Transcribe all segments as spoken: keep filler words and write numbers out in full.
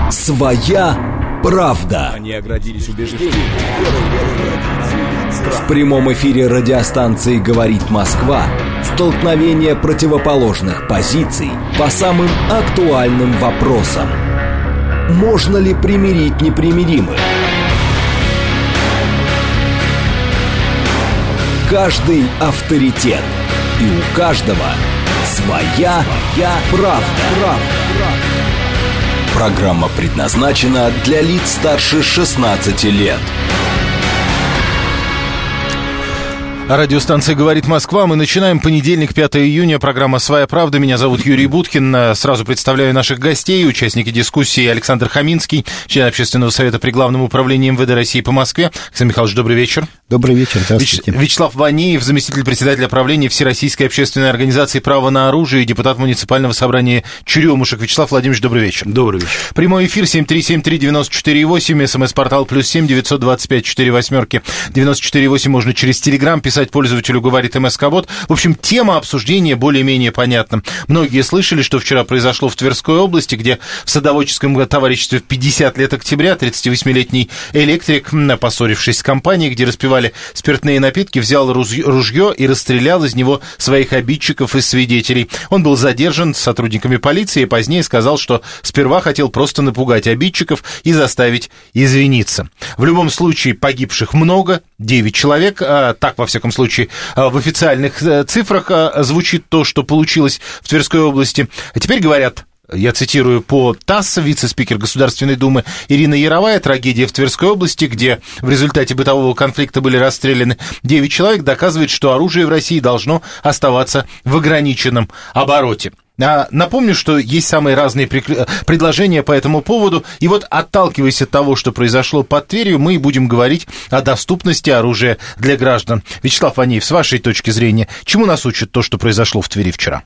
Своя правда. Они оградились убеждением. В прямом эфире радиостанции «Говорит Москва» столкновение противоположных позиций по самым актуальным вопросам. Можно ли примирить непримиримых? Каждый авторитет, и у каждого своя, своя правда. правда. Программа предназначена для лиц старше шестнадцати лет. Радиостанция «Говорит Москва». Мы начинаем понедельник, пятого июня. Программа «Своя правда». Меня зовут Юрий Буткин. Сразу представляю наших гостей. Участники дискуссии Александр Хаминский, член Общественного совета при Главном управлении МВД России по Москве. Александр Михайлович, добрый вечер. Добрый вечер, здравствуйте. Вяч... Вячеслав Ванеев, заместитель председателя правления Всероссийской общественной организации «Право на оружие» и депутат муниципального собрания Черемушек. Вячеслав Владимирович, добрый вечер. Добрый вечер. Прямой эфир семь три семь три девять четыре восемь, смс-портал плюс семь девятьсот двадцать пять четыре восьмерки девяносто четыре восемь, можно через Телеграм писать пользователю «Говорит МСК-бот». В общем, тема обсуждения более-менее понятна. Многие слышали, что вчера произошло в Тверской области, где в садоводческом товариществе в пятьдесят лет октября тридцативосьмилетний электрик, поссорившись с компанией, где распивали спиртные напитки, взял ружье и расстрелял из него своих обидчиков и свидетелей. Он был задержан сотрудниками полиции и позднее сказал, что сперва хотел просто напугать обидчиков и заставить извиниться. В любом случае, погибших много, девять человек, а, так, во всяком случае, а, в официальных а, цифрах а, звучит то, что получилось в Тверской области. А теперь говорят... Я цитирую по ТАСС, вице-спикер Государственной Думы Ирина Яровая, трагедия в Тверской области, где в результате бытового конфликта были расстреляны девять человек, доказывает, что оружие в России должно оставаться в ограниченном обороте. А напомню, что есть самые разные предложения по этому поводу, и вот, отталкиваясь от того, что произошло под Тверью, мы будем говорить о доступности оружия для граждан. Вячеслав Ванеев, с вашей точки зрения, чему нас учит то, что произошло в Твери вчера?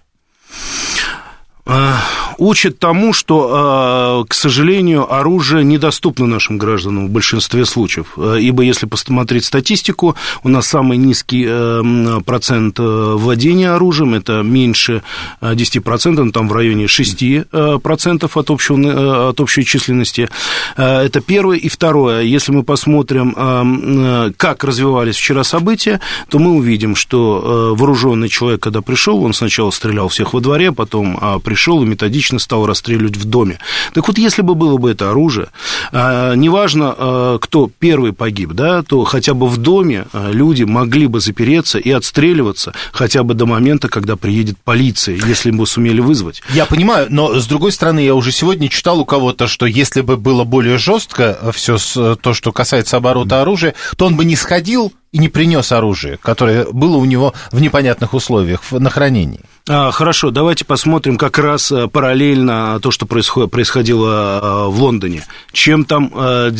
Учит тому, что, к сожалению, оружие недоступно нашим гражданам в большинстве случаев. Ибо если посмотреть статистику, у нас самый низкий процент владения оружием, это меньше десять процентов, там в районе шесть процентов от, общего, от общей численности. Это первое. И второе, если мы посмотрим, как развивались вчера события, то мы увидим, что вооруженный человек, когда пришел, он сначала стрелял всех во дворе, потом пришел и методично стал расстреливать в доме. Так вот, если бы было бы это оружие, неважно, кто первый погиб, да, то хотя бы в доме люди могли бы запереться и отстреливаться хотя бы до момента, когда приедет полиция, если бы сумели вызвать. Я понимаю, но, с другой стороны, я уже сегодня читал у кого-то, что если бы было более жестко все то, что касается оборота оружия, то он бы не сходил и не принес оружие, которое было у него в непонятных условиях на хранении. А, хорошо, давайте посмотрим как раз параллельно то, что происходило в Лондоне. Чем там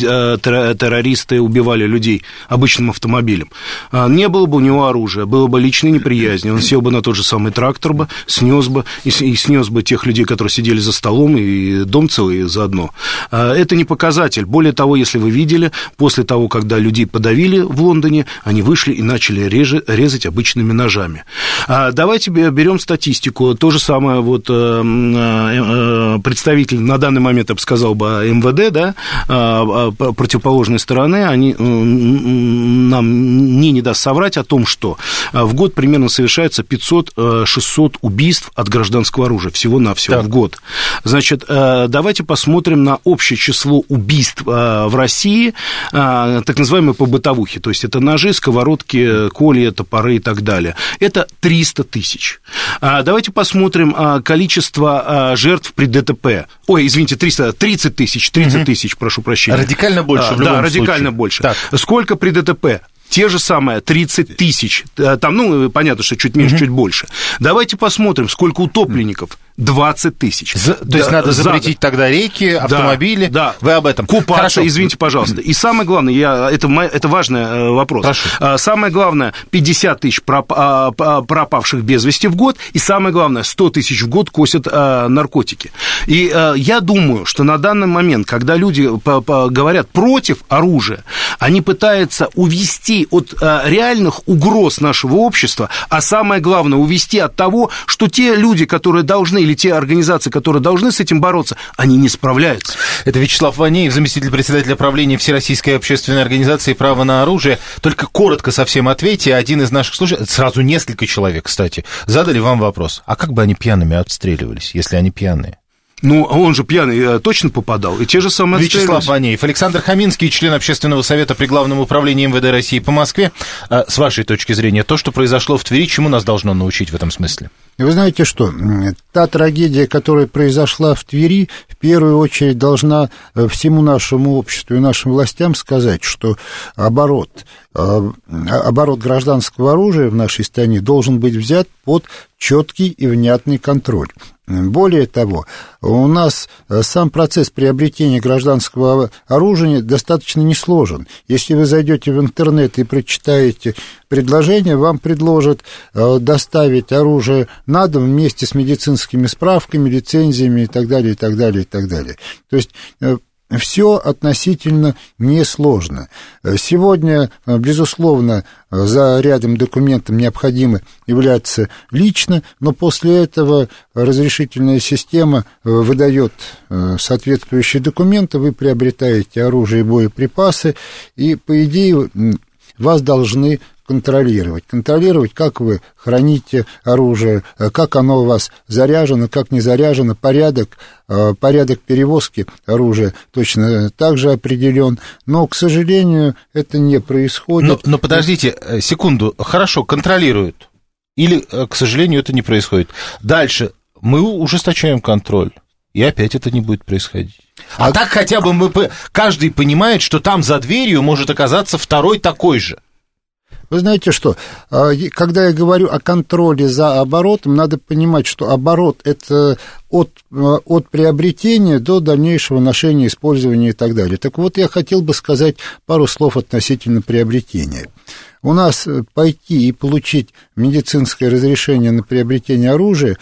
террористы убивали людей обычным автомобилем? Не было бы у него оружия, было бы личной неприязни, он сел бы на тот же самый трактор бы, снес бы, и снес бы тех людей, которые сидели за столом, и дом целый заодно. Это не показатель. Более того, если вы видели, после того, когда людей подавили в Лондоне, они вышли и начали реже, резать обычными ножами. Давайте берем статистику. То же самое вот представитель, на данный момент, я бы сказал, бы МВД, да, противоположной стороны, они нам мне не даст соврать о том, что в год примерно совершается пятьсот-шестьсот убийств от гражданского оружия, всего-навсего так. в год. Значит, давайте посмотрим на общее число убийств в России, так называемые по бытовухе, то есть это ножи, сковородки, колья, топоры и так далее. Это триста тысяч. Давайте посмотрим количество жертв при ДТП. Ой, извините, триста, тридцать тысяч, тридцать тысяч, прошу прощения. Радикально больше а, в любом Да, радикально случае. больше. Так. Сколько при ДТП? Те же самые тридцать тысяч. Там, ну, понятно, что чуть меньше, угу. чуть больше. Давайте посмотрим, сколько утопленников. двадцать тысяч. За, то есть, да, надо запретить за... тогда реки, автомобили. Да, да. Вы об этом. Купаться, Хорошо. Извините, пожалуйста. И самое главное, я, это, это важный вопрос. Прошу. Самое главное, пятьдесят тысяч пропавших без вести в год. И самое главное, сто тысяч в год косят наркотики. И я думаю, что на данный момент, когда люди говорят против оружия, они пытаются увести от реальных угроз нашего общества, а самое главное, увести от того, что те люди, которые должны или те организации, которые должны с этим бороться, они не справляются. Это Вячеслав Ванеев, заместитель председателя правления Всероссийской общественной организации «Право на оружие». Только коротко совсем ответьте. Один из наших слушателей, сразу несколько человек, кстати, задали вам вопрос. А как бы они пьяными отстреливались, если они пьяные? Ну, он же пьяный точно попадал, и те же самые Вячеслав Ванеев. Александр Хаминский, член Общественного совета при Главном управлении эм вэ дэ России по Москве. С вашей точки зрения, то, что произошло в Твери, чему нас должно научить в этом смысле? Вы знаете что, та трагедия, которая произошла в Твери, в первую очередь должна всему нашему обществу и нашим властям сказать, что оборот, оборот гражданского оружия в нашей стране должен быть взят под четкий и внятный контроль. Более того, у нас сам процесс приобретения гражданского оружия достаточно несложен. Если вы зайдете в интернет и прочитаете предложение, вам предложат доставить оружие на дом вместе с медицинскими справками, лицензиями и так далее, и так далее, и так далее. То есть все относительно несложно. Сегодня, безусловно, за рядом документов необходимо являться лично, но после этого разрешительная система выдает соответствующие документы, вы приобретаете оружие и боеприпасы, и, по идее, вас должны контролировать. Контролировать, как вы храните оружие, как оно у вас заряжено, как не заряжено, порядок, порядок перевозки оружия точно так же определен. Но, к сожалению, это не происходит. Но, но подождите секунду. Хорошо, контролируют. Или, к сожалению, это не происходит. Дальше. Мы ужесточаем контроль. И опять это не будет происходить. А, а так хотя бы мы, каждый понимает, что там за дверью может оказаться второй такой же. Вы знаете что, когда я говорю о контроле за оборотом, надо понимать, что оборот – это от, от приобретения до дальнейшего ношения, использования и так далее. Так вот, я хотел бы сказать пару слов относительно приобретения. У нас пойти и получить медицинское разрешение на приобретение оружия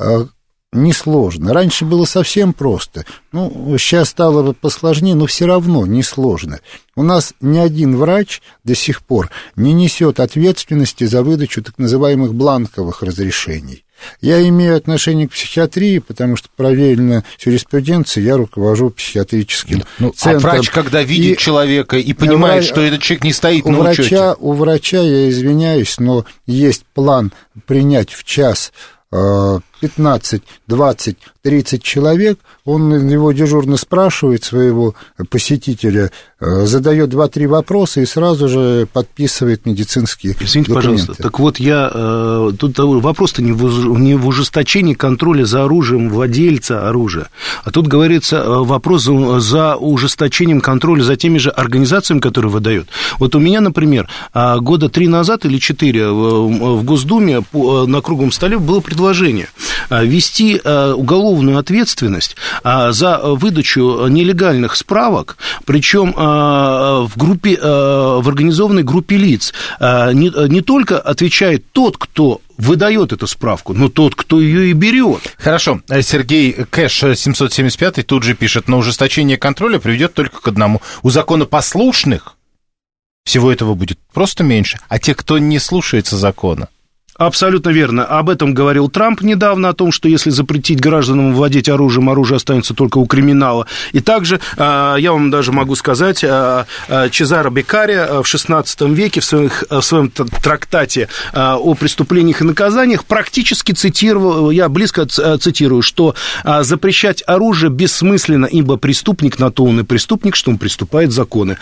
несложно. Раньше было совсем просто. Ну, сейчас стало посложнее, но все равно несложно. У нас ни один врач до сих пор не несет ответственности за выдачу так называемых бланковых разрешений. Я имею отношение к психиатрии, потому что параллельно с юриспруденцией я руковожу психиатрическим ну, центром. А врач, когда видит и человека и понимает, врач, что этот человек не стоит у на врача, учете? У врача, я извиняюсь, но есть план принять в час пятнадцать, двадцать, тридцать человек, он его дежурно спрашивает своего посетителя, задает два-три вопроса и сразу же подписывает медицинские Извините, документы. пожалуйста, так вот я, тут вопрос-то не в, не в ужесточении контроля за оружием владельца оружия, а тут говорится вопрос за, за ужесточением контроля за теми же организациями, которые выдают. Вот у меня, например, года три назад или четыре в Госдуме на круглом столе было предложение ввести уголовную ответственность за выдачу нелегальных справок, причем в группе, в организованной группе лиц. Не, не только отвечает тот, кто выдает эту справку, но тот, кто ее и берет. Хорошо. Сергей Кэш семьсот семьдесят пять тут же пишет: но ужесточение контроля приведет только к одному. У законопослушных всего этого будет просто меньше, а те, кто не слушается закона. Абсолютно верно. Об этом говорил Трамп недавно, о том, что если запретить гражданам владеть оружием, оружие останется только у криминала. И также, я вам даже могу сказать, Чезаро Беккари в шестнадцатом веке в, своих, в своем трактате о преступлениях и наказаниях практически цитировал, я близко цитирую, что запрещать оружие бессмысленно, ибо преступник на то он и преступник, что он приступает законы.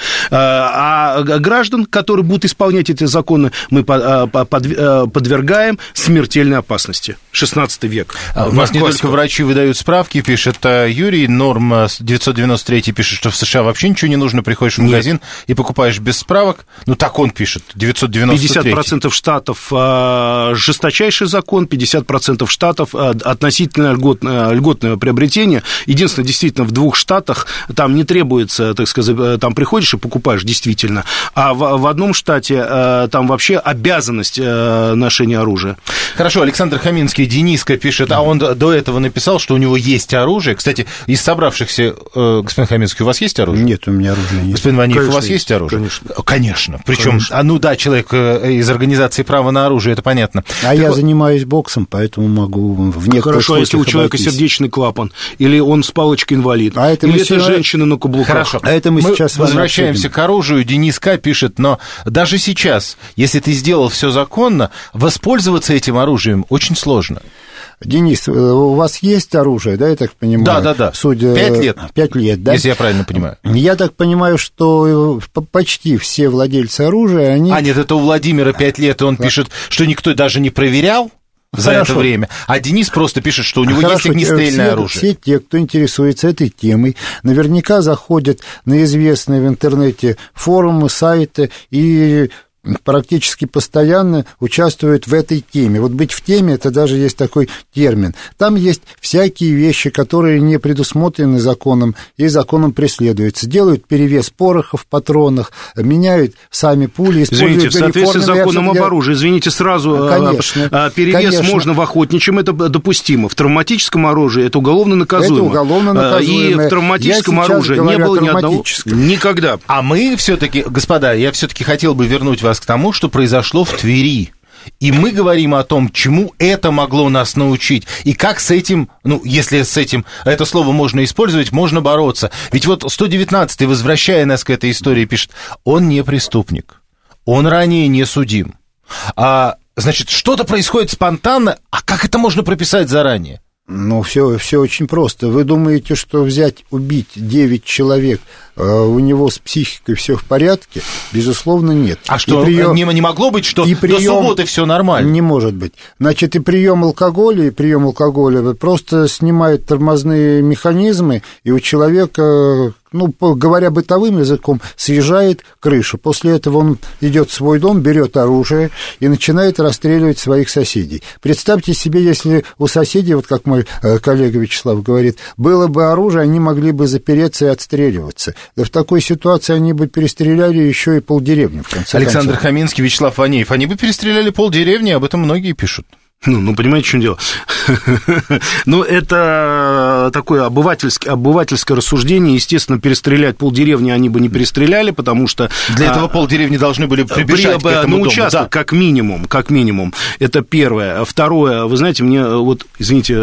А граждан, которые будут исполнять эти законы, мы подвергаем смертельной опасности. шестнадцатый век. У нас не только врачи выдают справки, пишет Юрий. Норм девятьсот девяносто три пишет, что в США вообще ничего не нужно, приходишь в магазин Нет. и покупаешь без справок. Ну, так он пишет, девятьсот девяносто три. пятьдесят процентов штатов жесточайший закон, пятьдесят процентов штатов относительно льготное, льготное приобретение. Единственное, действительно, в двух штатах там не требуется, так сказать, там приходишь и покупаешь, действительно. А в, в одном штате там вообще обязанность ношения ношения оружия. Хорошо, Александр Хаминский, Дениска пишет, а он до этого написал, что у него есть оружие. Кстати, из собравшихся, э, господин Хаминский, у вас есть оружие? Нет, у меня оружия нет. Господин Ваниев, Конечно, у вас есть оружие? Конечно. Конечно. Причем, а ну да, человек из организации «Право на оружие», это понятно. А так я вот... занимаюсь боксом, поэтому могу в некоторых Хорошо, а если у человека обойтись. сердечный клапан, или он с палочкой инвалид, а это или это все... женщина на каблуках. Хорошо, а это мы, мы сейчас возвращаемся к оружию. Дениска пишет, но даже сейчас, если ты сделал все законно, воспользоваться этим оружием очень сложно. Денис, у вас есть оружие, да, я так понимаю? Да, да, да. Судя... Пять лет. Пять лет, да? Если я правильно понимаю. Я так понимаю, что почти все владельцы оружия, они... А, нет, это у Владимира пять лет, и он да. пишет, что никто даже не проверял за Хорошо. это время, а Денис просто пишет, что у него Хорошо. есть огнестрельное все, оружие. Все те, кто интересуется этой темой, наверняка заходят на известные в интернете форумы, сайты и... практически постоянно участвуют в этой теме. Вот быть в теме, это даже есть такой термин. Там есть всякие вещи, которые не предусмотрены законом и законом преследуются. Делают перевес пороха в патронах, меняют сами пули, используют... Извините, в соответствии с законом об оружии, извините, сразу, конечно, перевес конечно. можно в охотничьем, это допустимо. В травматическом оружии это уголовно наказуемо. Это уголовно наказуемо. И в травматическом оружии не было ни одного... Никогда. А мы все-таки, господа, я все-таки хотел бы вернуть вас к тому, что произошло в Твери. И мы говорим о том, чему это могло нас научить, и как с этим, ну, если с этим это слово можно использовать, можно бороться. Ведь вот сто девятнадцатый, возвращая нас к этой истории, пишет, он не преступник, он ранее не судим. А, значит, что-то происходит спонтанно, а как это можно прописать заранее? Ну, все, все очень просто. Вы думаете, что взять, убить девять человек, у него с психикой все в порядке? Безусловно, нет. А что, прием... не, не могло быть, что и прием... до субботы все нормально? Не может быть. Значит, и прием алкоголя, и прием алкоголя просто снимает тормозные механизмы, и у человека... ну, говоря бытовым языком, съезжает крыша. После этого он идет в свой дом, берет оружие и начинает расстреливать своих соседей. Представьте себе, если у соседей, вот как мой коллега Вячеслав говорит, было бы оружие, они могли бы запереться и отстреливаться. Да в такой ситуации они бы перестреляли еще и полдеревни, в конце Александр концов. Хаминский, Вячеслав Ваниев, они бы перестреляли полдеревни, об этом многие пишут. Ну, ну, понимаете, в чем дело? Ну, это такое обывательское, обывательское рассуждение. Естественно, перестрелять полдеревни они бы не перестреляли, потому что... Для этого полдеревни должны были прибежать к этому дому. На участок, как минимум, как минимум. Это первое. Второе, вы знаете, мне, вот, извините,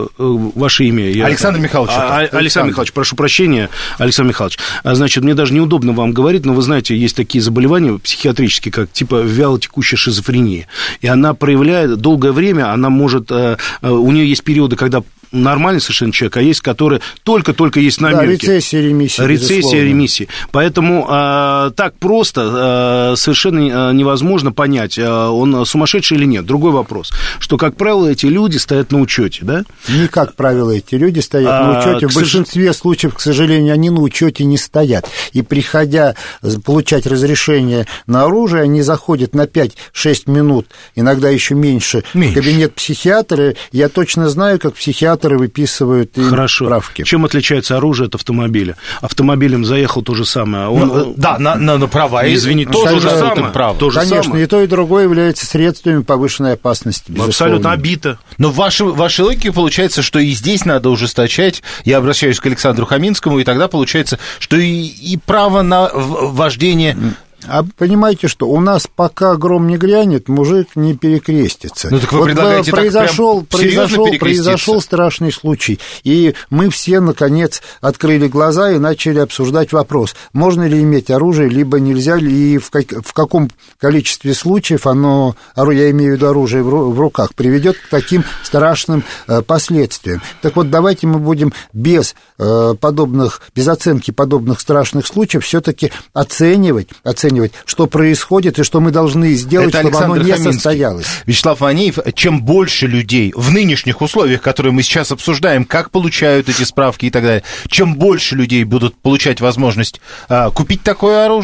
ваше имя... Александр Михайлович. Александр Михайлович, прошу прощения, Александр Михайлович. Значит, мне даже неудобно вам говорить, но вы знаете, есть такие заболевания психиатрические, как типа вялотекущая шизофрения. И она проявляет долгое время, она может, у нее есть периоды, когда нормальный совершенно человек, а есть, которые только-только есть намеки. Да, рецессия, ремиссия. Рецессия, ремиссия. Поэтому э, так просто э, совершенно невозможно понять, э, он сумасшедший или нет. Другой вопрос, что, как правило, эти люди стоят на учете, да? Не как правило, эти люди стоят а, на учете. В большинстве сож... случаев, к сожалению, они на учете не стоят. И, приходя получать разрешение на оружие, они заходят на пять-шесть минут, иногда еще меньше, меньше, в кабинет психиатра. Я точно знаю, как психиатр выписывают им Хорошо. справки. Чем отличается оружие от автомобиля? Автомобилем заехал то же самое. Он... Ну, да, на, на, на права. Извините, то, то же самое. Право. То же Конечно, самое. и то, и другое является средствами повышенной опасности. Безусловно. Абсолютно обито. Но в вашей, вашей логике получается, что и здесь надо ужесточать. Я обращаюсь к Александру Хаминскому, и тогда получается, что и, и право на вождение... А понимаете что, у нас пока гром не грянет, мужик не перекрестится. Ну, так вы вот предлагаете произошел, так прям произошел, произошел страшный случай, и мы все, наконец, открыли глаза и начали обсуждать вопрос, можно ли иметь оружие, либо нельзя ли, и в, как, в каком количестве случаев оно, я имею в виду оружие в руках, приведет к таким страшным э, последствиям. Так вот, давайте мы будем без э, подобных, без оценки подобных страшных случаев все-таки оценивать, оценивать что происходит и что мы должны сделать, это чтобы Александр оно не Хаминский. состоялось. Вячеслав Ваниев, чем больше людей в нынешних условиях, которые мы сейчас обсуждаем, как получают эти справки и так далее, чем больше людей будут получать возможность а, купить такое оружие,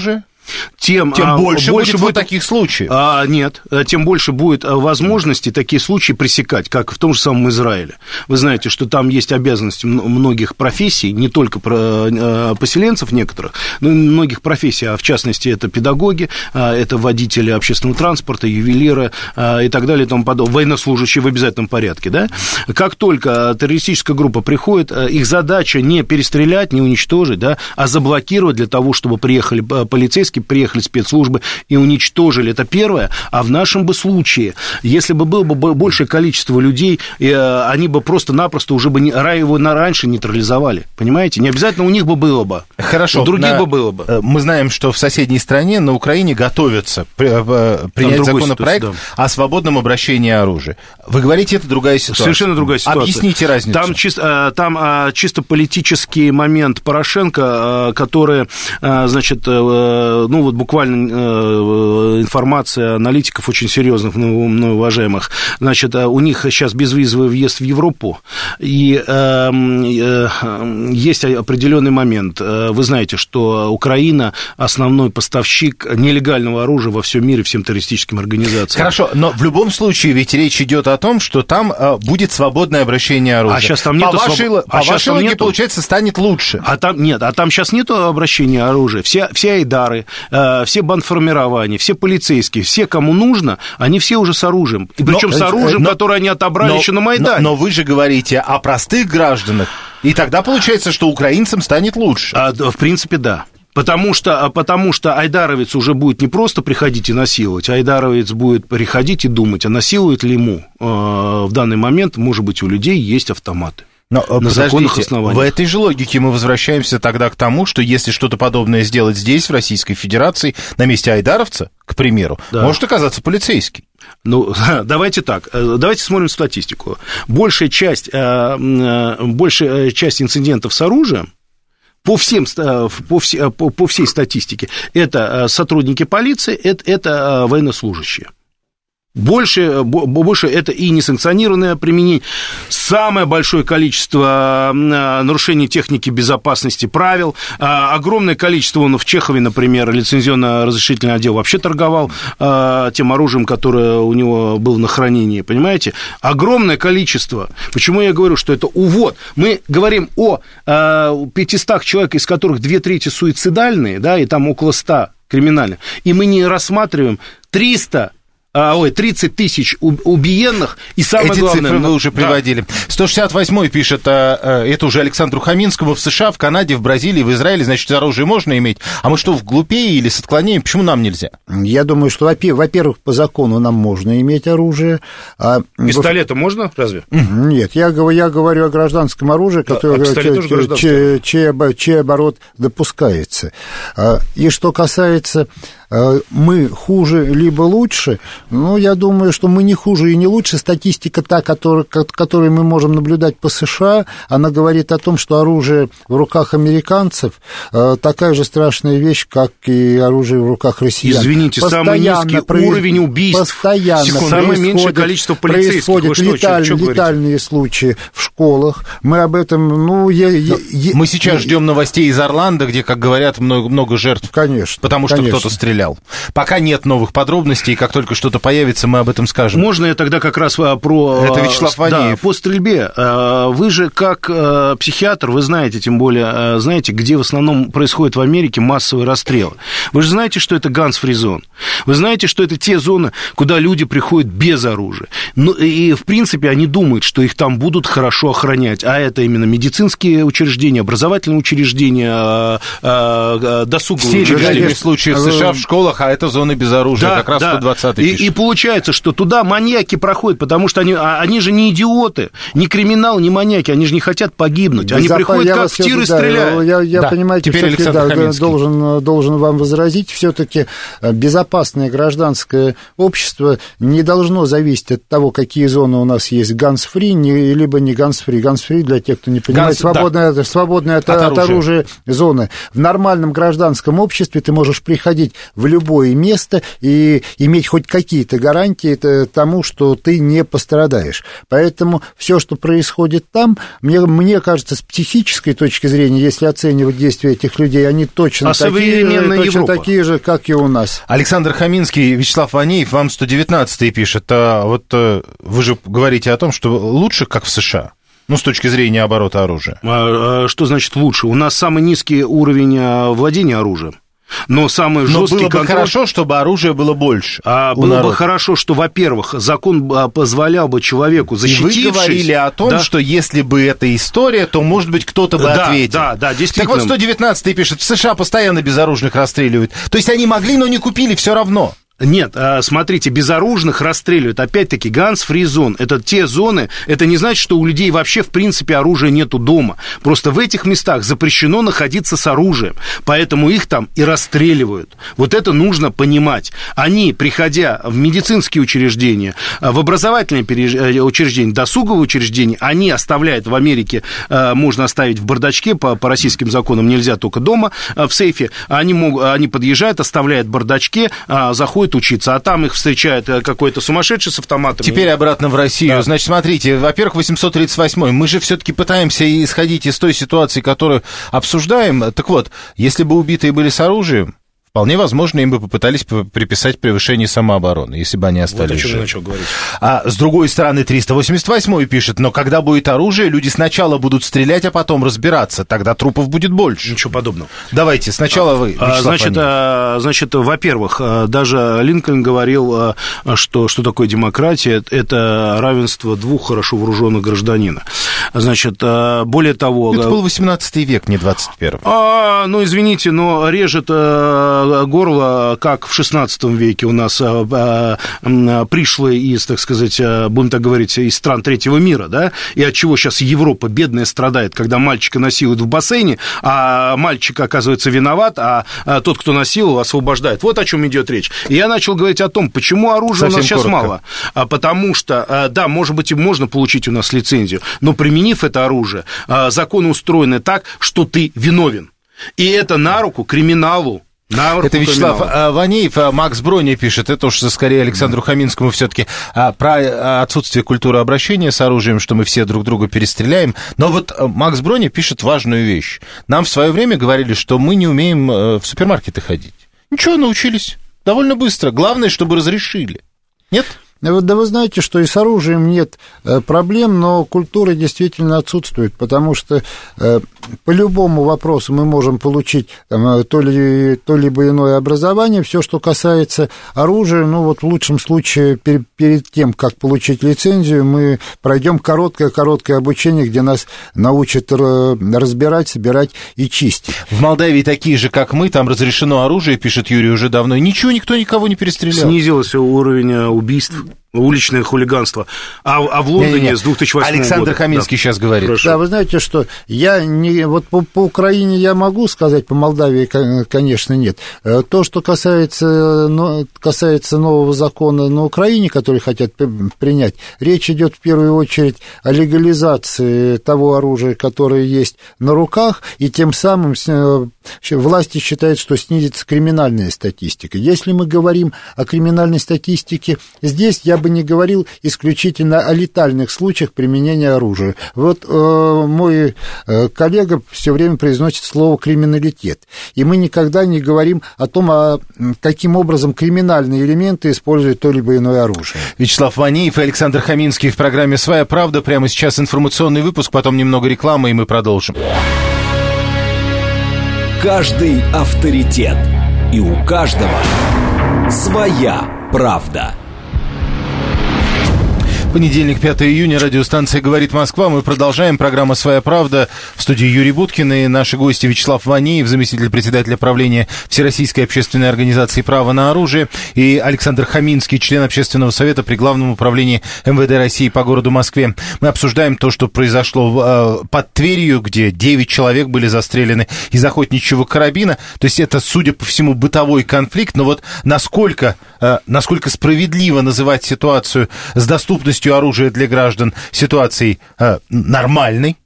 тем, тем а, больше, больше будет, будет будет таких случаев. А, нет, тем больше будет возможности такие случаи пресекать, как в том же самом Израиле. Вы знаете, что там есть обязанности многих профессий, не только про поселенцев некоторых, но и многих профессий, а в частности это педагоги, это водители общественного транспорта, ювелиры и так далее, и тому подобное, военнослужащие в обязательном порядке. Да? Как только террористическая группа приходит, их задача не перестрелять, не уничтожить, да, а заблокировать для того, чтобы приехали полицейские, приехали спецслужбы и уничтожили. Это первое. А в нашем бы случае, если бы было бы большее количество людей, они бы просто-напросто уже бы его на раньше нейтрализовали. Понимаете? Не обязательно у них бы было бы. Хорошо. У других на... бы было бы. Мы знаем, что в соседней стране, на Украине, готовятся принять законопроект, да, о свободном обращении оружия. Вы говорите, это другая ситуация. Совершенно другая ситуация. Объясните разницу. Там чисто, там чисто политический момент Порошенко, который, значит, ну вот буквально информация аналитиков очень серьезных, мной уважаемых, значит, у них сейчас безвизовый въезд в Европу, и э, э, есть определенный момент. Вы знаете, что Украина основной поставщик нелегального оружия во всем мире всем террористическим организациям. Хорошо, но в любом случае ведь речь идет о том, что там э, будет свободное обращение оружия. А сейчас там нет. По вашей, своб... по а вашей логике, нету... получается, станет лучше. А там нет, а там сейчас нету обращения оружия. Все, все айдары, э, все бандформирования, все полицейские, все, кому нужно, они все уже с оружием. И причем но, с оружием, но, которое они отобрали но, еще на Майдане. Но, но вы же говорите о простых гражданах, и тогда получается, что украинцам станет лучше. А, в принципе, да. Потому что, потому что айдаровец уже будет не просто приходить и насиловать, а айдаровец будет приходить и думать, а насилует ли ему э, в данный момент, может быть, у людей есть автоматы. Но, на законных основаниях. В этой же логике мы возвращаемся тогда к тому, что если что-то подобное сделать здесь, в Российской Федерации, на месте айдаровца, к примеру, да, может оказаться полицейский. Ну, давайте так, давайте смотрим статистику. Большая часть, большая часть инцидентов с оружием, По, всем, по, все, по, по всей статистике, это сотрудники полиции, это, это военнослужащие. Больше, больше это и несанкционированное применение. Самое большое количество нарушений техники безопасности правил. Огромное количество, он в Чехове, например, лицензионно-разрешительный отдел вообще торговал тем оружием, которое у него было на хранении, понимаете? Огромное количество. Почему я говорю, что это увод? Мы говорим о пятистах человек, из которых две трети суицидальные, да, и там около ста криминальных. И мы не рассматриваем триста Ой, тридцать тысяч убиенных, и самое Эти главное... цифры вы уже приводили. Да. сто шестьдесят восьмой пишет, это уже Александру Хаминскому, в США, в Канаде, в Бразилии, в Израиле, значит, оружие можно иметь. А мы что, в глупее или с отклонением? Почему нам нельзя? Я думаю, что, во-первых, по закону нам можно иметь оружие. А... Пистолеты можно, разве? Нет, я, я говорю о гражданском оружии, которое, а чей, чей, чей, чей оборот допускается. И что касается... мы хуже либо лучше, ну, я думаю, что мы не хуже и не лучше. Статистика та, которую, которую мы можем наблюдать по США, она говорит о том, что оружие в руках американцев такая же страшная вещь, как и оружие в руках россиян. Извините, постоянно самый низкий проис... уровень убийств, постоянно самое меньшее количество полицейских. Происходят леталь... что, что летальные случаи в школах. Мы об этом, ну... Я, я, я... Мы сейчас ждем новостей из Орландо, где, как говорят, много, много жертв. Конечно. Потому что конечно. кто-то стрелял. Пока нет новых подробностей, как только что-то появится, мы об этом скажем. Можно я тогда как раз про... Это Вячеслав Ванеев. Да, по стрельбе. Вы же как психиатр, вы знаете, тем более, знаете, где в основном происходит в Америке массовые расстрелы. Вы же знаете, что это ганс-фри зон. Вы знаете, что это те зоны, куда люди приходят без оружия. Ну, и, в принципе, они думают, что их там будут хорошо охранять. А это именно медицинские учреждения, образовательные учреждения, досуговые учреждения. Все случаи в США в школах, а это зоны без оружия, да, как раз да. сто двадцатый и, и получается, что туда маньяки проходят, потому что они, они же не идиоты, не криминал, не маньяки, они же не хотят погибнуть, они Безопа... приходят я как в тир и да, стреляют. Я, я да. понимаете, Теперь да, должен, должен вам возразить, все-таки безопасное гражданское общество не должно зависеть от того, какие зоны у нас есть ганс-фри, не, либо не ганс-фри. Ганс-фри, для тех, кто не понимает, Ганс... свободная, да. свободная от, от, от оружия зоны. В нормальном гражданском обществе ты можешь приходить в любое место и иметь хоть какие какие-то гарантии тому, что ты не пострадаешь. Поэтому все, что происходит там, мне, мне кажется, с психической точки зрения, если оценивать действия этих людей, они точно, а такие, точно такие же, как и у нас. Александр Хаминский, Вячеслав Ванеев, вам сто девятнадцатый пишет. А вот вы же говорите о том, что лучше, как в США. Ну, с точки зрения оборота оружия. А, а что значит лучше? У нас самый низкий уровень владения оружием. Но самый жесткий Но было контроль... бы хорошо, чтобы оружия было больше. А, было народа. бы хорошо, что, во-первых, закон позволял бы человеку, защитившись... И вы говорили о том, да? что если бы эта история, то, может быть, кто-то бы да, ответил. Да, да, действительно. Так вот, сто девятнадцатый пишет, в США постоянно безоружных расстреливают. То есть они могли, но не купили все равно. Нет, смотрите, безоружных расстреливают. Опять-таки, guns-free zone. Это те зоны, это не значит, что у людей вообще, в принципе, оружия нету дома. Просто в этих местах запрещено находиться с оружием. Поэтому их там и расстреливают. Вот это нужно понимать. Они, приходя в медицинские учреждения, в образовательные учреждения, досуговые учреждения, они оставляют в Америке, можно оставить в бардачке, по, по российским законам нельзя только дома, в сейфе. Они, могут, они подъезжают, оставляют в бардачке, заходят учиться, а там их встречает какой-то сумасшедший с автоматом. Теперь обратно в Россию. Да. Значит, смотрите, во-первых, восемьсот тридцать восьмой. Мы же все-таки пытаемся исходить из той ситуации, которую обсуждаем. Так вот, если бы убитые были с оружием, вполне возможно, им бы попытались приписать превышение самообороны, если бы они остались вот о чем живы. Я начал говорить. А с другой стороны, триста восемьдесят восьмой пишет, но когда будет оружие, люди сначала будут стрелять, а потом разбираться, тогда трупов будет больше. Ничего подобного. Давайте, сначала вы, Вячеслав Значит, а, значит, во-первых, даже Линкольн говорил, что, что такое демократия, это равенство двух хорошо вооруженных гражданина. Значит, более того... Это был восемнадцатый век, не двадцать первый. А, ну, извините, но режет... горло, как в шестнадцатом веке у нас а, а, пришлые из, так сказать, будем так говорить, из стран третьего мира, да, и от чего сейчас Европа бедная страдает, когда мальчика насилуют в бассейне, а мальчик оказывается виноват, а, а тот, кто насиловал, освобождает. Вот о чем идет речь. И я начал говорить о том, почему оружия Совсем у нас сейчас коротко. мало. А, потому что, да, может быть, и можно получить у нас лицензию, но применив это оружие, законы устроены так, что ты виновен. И это на руку криминалу. Это Вячеслав криминала. Ванеев, Макс Броня пишет, это уж скорее Александру да. Хаминскому все-таки про отсутствие культуры обращения с оружием, что мы все друг друга перестреляем. Но вот Макс Броня пишет важную вещь. Нам в свое время говорили, что мы не умеем в супермаркеты ходить. Ничего, научились довольно быстро. Главное, чтобы разрешили. Нет? Да вы знаете, что и с оружием нет проблем, но культура действительно отсутствует, потому что э, по любому вопросу мы можем получить там, то, ли, то либо иное образование. Все, что касается оружия, ну вот в лучшем случае перед, перед тем, как получить лицензию, мы пройдем короткое-короткое обучение, где нас научат разбирать, собирать и чистить. В Молдавии такие же, как мы, там разрешено оружие, пишет Юрий уже давно, ничего, никто никого не перестрелял. Снизился уровень убийств. Уличное хулиганство. А, а в Лондоне не, не. с две тысячи восьмого Александр года. Хаминский да. сейчас говорит. Хорошо. Да, вы знаете, что я не... Вот по, по Украине я могу сказать, по Молдавии, конечно, нет. То, что касается, касается нового закона на Украине, который хотят принять, речь идет в первую очередь о легализации того оружия, которое есть на руках, и тем самым власти считают, что снизится криминальная статистика. Если мы говорим о криминальной статистике, здесь я бы не говорил исключительно о летальных случаях применения оружия. Вот э, мой э, коллега все время произносит слово «криминалитет», и мы никогда не говорим о том, а, каким образом криминальные элементы используют то либо иное оружие. Вячеслав Ванеев и Александр Хаминский в программе «Своя правда». Прямо сейчас информационный выпуск, потом немного рекламы, и мы продолжим. Каждый авторитет, и у каждого своя правда. Понедельник, пятого июня, радиостанция «Говорит Москва». Мы продолжаем. Программа «Своя правда». В студии Юрий Буткин и наши гости Вячеслав Ванеев, заместитель председателя правления Всероссийской общественной организации «Право на оружие», и Александр Хаминский, член общественного совета при Главном управлении эм вэ дэ России по городу Москве. Мы обсуждаем то, что произошло под Тверью, где девять человек были застрелены из охотничьего карабина. То есть это, судя по всему, бытовой конфликт. Но вот насколько, насколько справедливо называть ситуацию с доступностью оружия для граждан ситуацией э, нормальной,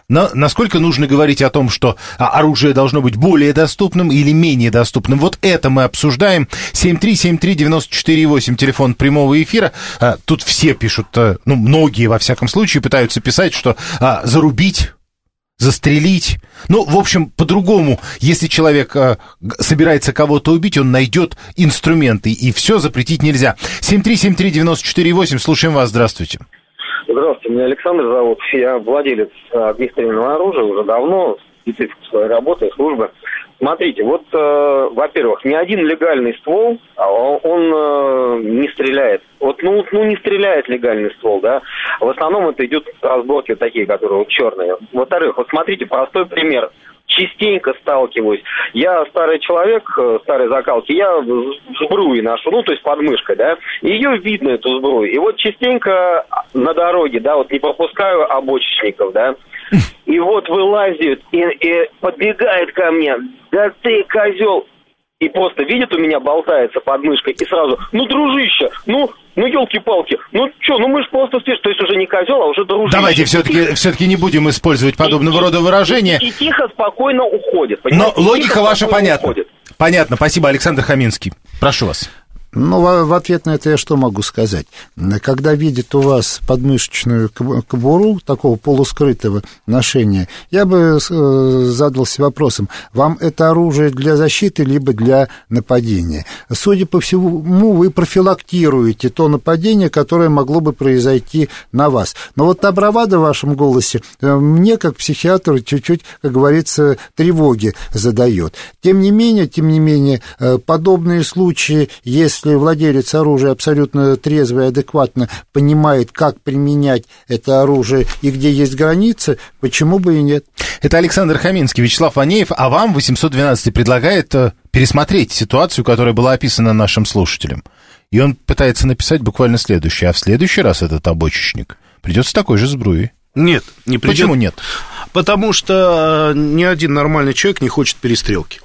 На, насколько нужно говорить о том, что а, оружие должно быть более доступным или менее доступным? Вот это мы обсуждаем. семь три семь три девять четыре восемь, телефон прямого эфира. А, тут все пишут, а, ну, многие, во всяком случае, пытаются писать, что а, зарубить, застрелить. Ну, в общем, по-другому, если человек а, собирается кого-то убить, он найдет инструменты, и все запретить нельзя. семь три семь три девять четыре восемь, слушаем вас, здравствуйте. Здравствуйте, меня Александр зовут. Я владелец огнестрельного оружия уже давно, специфика своей работы, службы. Смотрите, вот, э, во-первых, ни один легальный ствол, он э, не стреляет. Вот, ну, ну, не стреляет легальный ствол, да. В основном это идут разборки вот такие, которые вот черные. Во-вторых, вот смотрите, простой пример. Частенько сталкиваюсь. Я старый человек, старой закалки, я сбруи ношу, ну, то есть под мышкой, да, ее видно, эту сбрую. И вот частенько на дороге, да, вот не пропускаю обочечников, да, и вот вылазит и, и подбегает ко мне, да ты, козел, и просто видит, у меня болтается под мышкой, и сразу, ну, дружище, ну, ну, елки-палки, ну, что, ну, мы же просто спишь, то есть уже не козел, а уже дружище. Давайте все-таки, все-таки не будем использовать подобного и, рода выражения. И, и тихо, спокойно уходит. Но логика ваша понятна. Уходит. Понятно, спасибо, Александр Хаминский. Прошу вас. Ну, в ответ на это я что могу сказать? Когда видит у вас подмышечную кобуру, такого полускрытого ношения, я бы задался вопросом, вам это оружие для защиты, либо для нападения? Судя по всему, вы профилактируете то нападение, которое могло бы произойти на вас. Но вот та бравада в вашем голосе мне, как психиатру, чуть-чуть, как говорится, тревоги задает. Тем не менее, тем не менее, подобные случаи, если Если владелец оружия абсолютно трезво и адекватно понимает, как применять это оружие и где есть границы, почему бы и нет? Это Александр Хаминский, Вячеслав Ванеев, а вам восемьсот двенадцать предлагает пересмотреть ситуацию, которая была описана нашим слушателям. И он пытается написать буквально следующее. А в следующий раз этот обочечник придет с такой же сбруей. Нет, не придет. Почему нет? Потому что ни один нормальный человек не хочет перестрелки.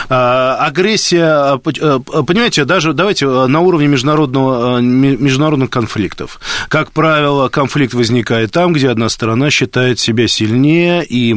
Агрессия, понимаете, даже давайте на уровне международного, международных конфликтов. Как правило, конфликт возникает там, где одна сторона считает себя сильнее, и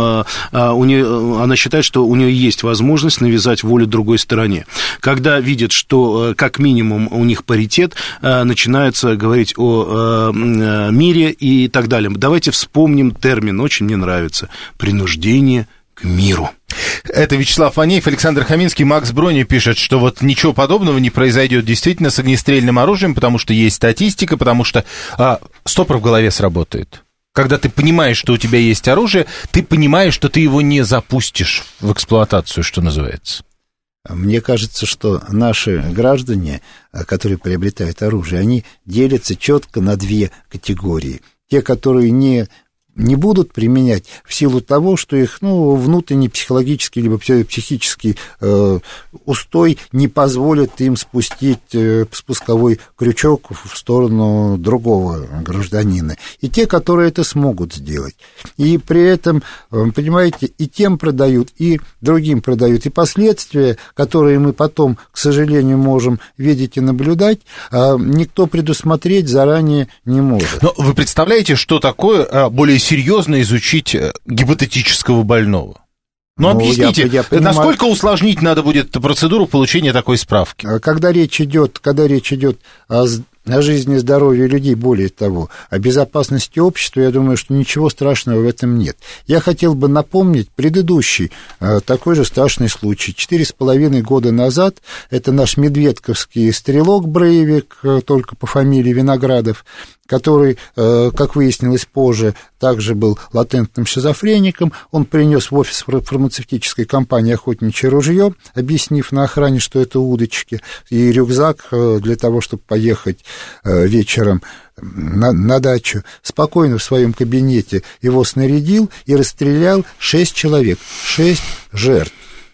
у нее, она считает, что у нее есть возможность навязать волю другой стороне. Когда видят, что как минимум у них паритет, начинается говорить о мире и так далее. Давайте вспомним термин, очень мне нравится. Принуждение к миру. Это Вячеслав Ванеев, Александр Хаминский. Макс Брони пишет, что вот ничего подобного не произойдет действительно с огнестрельным оружием, потому что есть статистика, потому что а, стопор в голове сработает. Когда ты понимаешь, что у тебя есть оружие, ты понимаешь, что ты его не запустишь в эксплуатацию, что называется. Мне кажется, что наши граждане, которые приобретают оружие, они делятся четко на две категории. Те, которые не... не будут применять в силу того, что их, ну, внутренний психологический либо психический э, устой не позволит им спустить э, спусковой крючок в сторону другого гражданина. И те, которые это смогут сделать. И при этом, понимаете, и тем продают, и другим продают. И последствия, которые мы потом, к сожалению, можем видеть и наблюдать, э, никто предусмотреть заранее не может. Но вы представляете, что такое более серьезно изучить гипотетического больного? Ну, ну объясните, я, я понимаю, насколько усложнить надо будет процедуру получения такой справки? Когда речь идет, когда речь идет о, о жизни и здоровье людей, более того, о безопасности общества, я думаю, что ничего страшного в этом нет. Я хотел бы напомнить предыдущий такой же страшный случай. Четыре с половиной года назад это наш медведковский стрелок Брейвик, только по фамилии Виноградов, который, как выяснилось позже, также был латентным шизофреником. Он принес в офис фармацевтической компании охотничье ружье, объяснив на охране, что это удочки, и рюкзак для того, чтобы поехать вечером на, на дачу. Спокойно в своем кабинете его снарядил и расстрелял шесть человек, шесть жертв.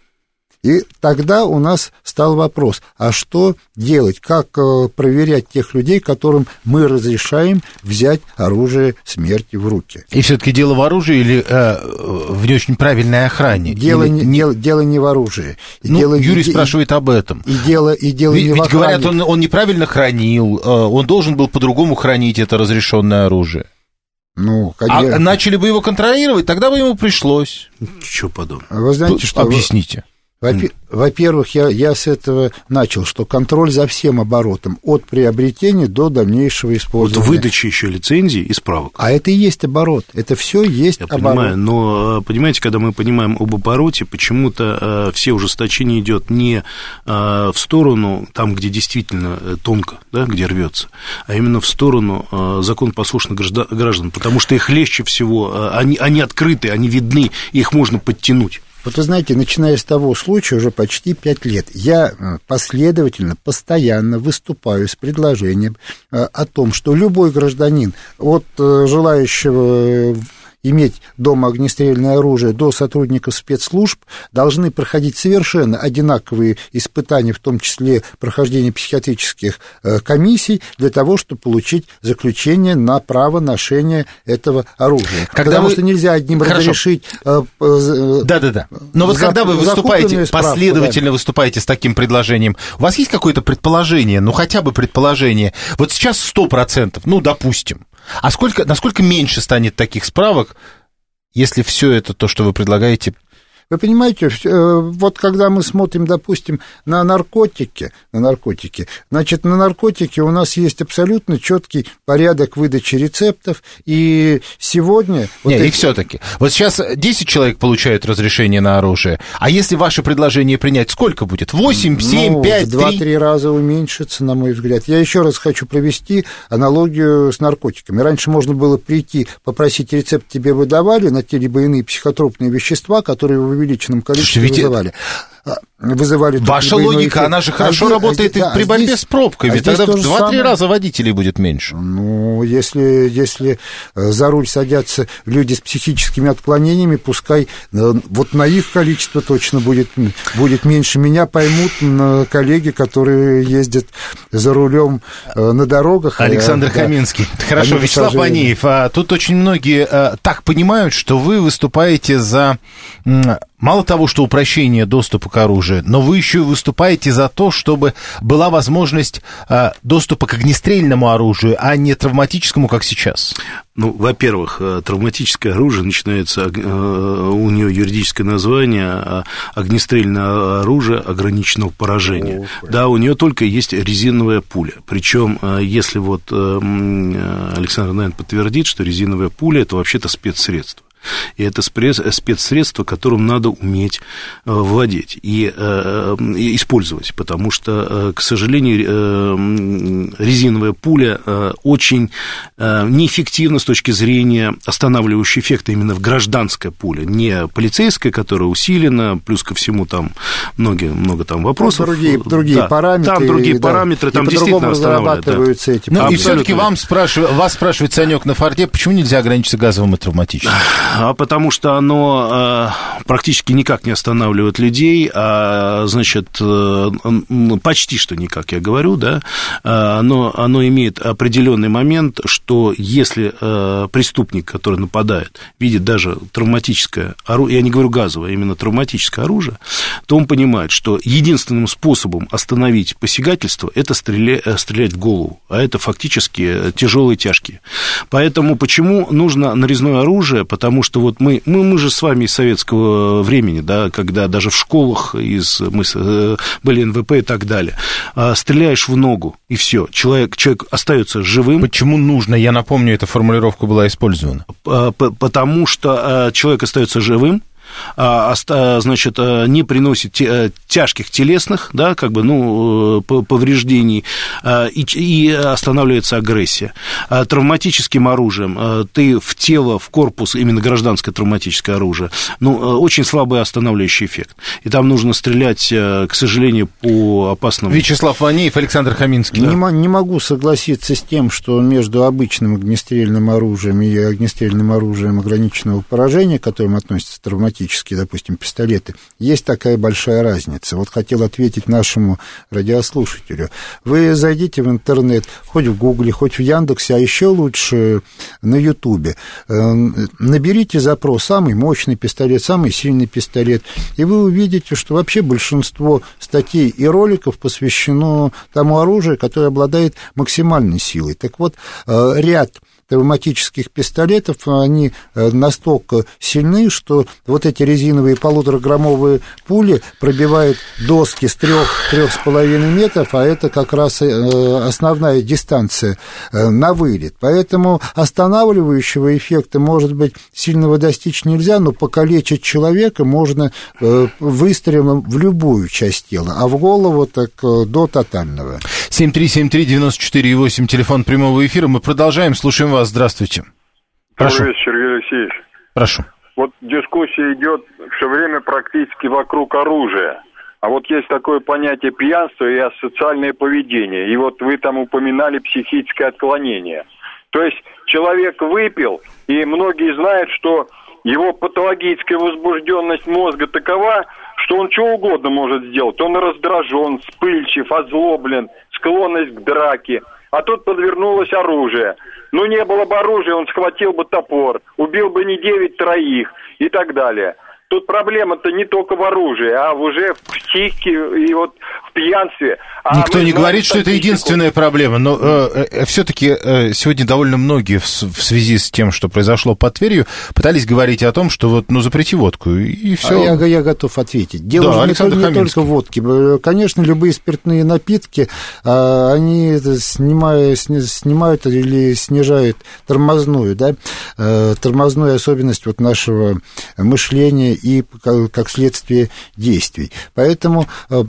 И тогда у нас стал вопрос, а что делать, как э, проверять тех людей, которым мы разрешаем взять оружие смерти в руки. И все-таки дело в оружии или э, в не очень правильной охране? Дело, или... не, дело, дело не в оружии. Ну, дело, Юрий и, спрашивает об этом. И дело, и дело ведь, не ведь в охране. Говорят, он, он неправильно хранил, э, он должен был по-другому хранить это разрешенное оружие. Ну, конечно. А начали бы его контролировать, тогда бы ему пришлось. Ничего подобного. Вы знаете, что... Объясните. Во-первых, я, я с этого начал, что контроль за всем оборотом, от приобретения до дальнейшего использования. Вот выдача еще лицензий и справок. А это и есть оборот, это все есть я оборот. Понимаю, но, понимаете, когда мы понимаем об обороте, почему-то э, все ужесточение идет не э, в сторону, там, где действительно тонко, да, где рвется, а именно в сторону э, законопослушных граждан, граждан, потому что их легче всего, э, они, они открыты, они видны, их можно подтянуть. Вот вы знаете, начиная с того случая, уже почти пять лет, я последовательно, постоянно выступаю с предложением о том, что любой гражданин, от желающего иметь дома огнестрельное оружие до сотрудников спецслужб, должны проходить совершенно одинаковые испытания, в том числе прохождение психиатрических комиссий, для того, чтобы получить заключение на право ношения этого оружия. Когда Потому вы... что нельзя одним Хорошо. разрешить... Да-да-да. Но вот за... когда вы выступаете, справку, последовательно да. выступаете с таким предложением, у вас есть какое-то предположение, ну хотя бы предположение, вот сейчас сто процентов, ну, допустим, а сколько, насколько меньше станет таких справок, если все это, то, что вы предлагаете... Вы понимаете, вот когда мы смотрим, допустим, на наркотики, на наркотики, значит, на наркотики у нас есть абсолютно четкий порядок выдачи рецептов, и сегодня... Вот Нет, эти... и все-таки. Вот сейчас десять человек получают разрешение на оружие, а если ваше предложение принять, сколько будет? восемь, семь, ну, пять, три? два-три раза уменьшится, на мой взгляд. Я еще раз хочу провести аналогию с наркотиками. Раньше можно было прийти, попросить рецепт, тебе выдавали на те либо иные психотропные вещества, которые вы в увеличенном количестве Слушайте, вызывали. вызывали... Ваша логика, она же хорошо а работает здесь, и да, при борьбе здесь, с пробками, а тогда в два-три раза водителей будет меньше. Ну, если, если за руль садятся люди с психическими отклонениями, пускай вот на их количество точно будет, будет меньше. Меня поймут коллеги, которые ездят за рулем на дорогах. Александр а, Каминский. Да, хорошо, Вячеслав Аниев, а, тут очень многие а, так понимают, что вы выступаете за... Мало того, что упрощение доступа к оружию, но вы еще и выступаете за то, чтобы была возможность а, доступа к огнестрельному оружию, а не травматическому, как сейчас. Ну, во-первых, травматическое оружие начинается, у нее юридическое название огнестрельное оружие ограниченного поражения. О, да, у нее только есть резиновая пуля. Причем, если вот Александр, наверное, подтвердит, что резиновая пуля – это вообще-то спецсредство. И это спецсредство, которым надо уметь владеть и, и использовать, потому что, к сожалению, резиновая пуля очень неэффективна с точки зрения останавливающего эффекта именно в гражданская пуля, не полицейская, которая усилена, плюс ко всему там много, много там вопросов. Другие, другие да, параметры. Там другие да, параметры, там действительно останавливаются. Да. Эти ну, и все-таки вам спрашивают, вас спрашивает Санек на Форде, почему нельзя ограничиться газовым и травматическим? А потому что оно э, практически никак не останавливает людей, а, значит, э, почти что никак, я говорю, да, оно, оно имеет определенный момент, что если э, преступник, который нападает, видит даже травматическое оружие, я не говорю газовое, а именно травматическое оружие, то он понимает, что единственным способом остановить посягательство – это стрелять, стрелять в голову, а это фактически тяжелые, тяжкие. Поэтому почему нужно нарезное оружие? Потому что вот мы, мы, мы же с вами из советского времени, да, когда даже в школах из, мы были эн вэ пэ и так далее, стреляешь в ногу, и все, человек, человек остается живым. Почему нужно? Я напомню, эта формулировка была использована. Потому что человек остается живым, значит, не приносит тяжких телесных, да, как бы, ну, повреждений, и, и останавливается агрессия. Травматическим оружием ты в тело, в корпус, именно гражданское травматическое оружие, ну, очень слабый останавливающий эффект. И там нужно стрелять, к сожалению, по опасному... Вячеслав Аниев, Александр Каминский. Не, да. не могу согласиться с тем, что между обычным огнестрельным оружием и огнестрельным оружием ограниченного поражения, к которым относятся травматические, допустим, пистолеты, есть такая большая разница. Вот хотел ответить нашему радиослушателю. Вы зайдите в интернет, хоть в Гугле, хоть в Яндексе, а еще лучше на Ютубе. Наберите запрос «самый мощный пистолет», «самый сильный пистолет», и вы увидите, что вообще большинство статей и роликов посвящено тому оружию, которое обладает максимальной силой. Так вот, ряд травматических пистолетов, они настолько сильны, что вот эти резиновые полутораграммовые пули пробивают доски с трех-трех с половиной метров, а это как раз основная дистанция на вылет. Поэтому останавливающего эффекта, может быть, сильного достичь нельзя, но покалечить человека можно выстрелом в любую часть тела, а в голову так до тотального. семь три семь три девять четыре восемь, телефон прямого эфира. Мы продолжаем, слушаем вас. Здравствуйте. Прошу. Добрый вечер, Сергей Алексеевич. Прошу. Вот дискуссия идет все время практически вокруг оружия. А вот есть такое понятие пьянства и асоциальное поведение. И вот вы там упоминали психическое отклонение. То есть человек выпил, и многие знают, что его патологическая возбужденность мозга такова, что он что угодно может сделать. Он раздражен, вспыльчив, озлоблен, склонность к драке. А тут подвернулось оружие. Ну, не было бы оружия, он схватил бы топор, убил бы не девять троих и так далее. Тут проблема-то не только в оружии, а уже в психике и вот в пьянстве. А Никто не говорит, что это статистику. единственная проблема, но э, э, все-таки э, сегодня довольно многие в, в связи с тем, что произошло под Тверью, пытались говорить о том, что вот, ну, запрети водку, и, и все. А я, я готов ответить. Дело Да, же не, только, не только в водке. Конечно, любые спиртные напитки, они снимают, снимают или снижают тормозную, да, тормозную особенность вот нашего мышления и как следствие действий. Поэтому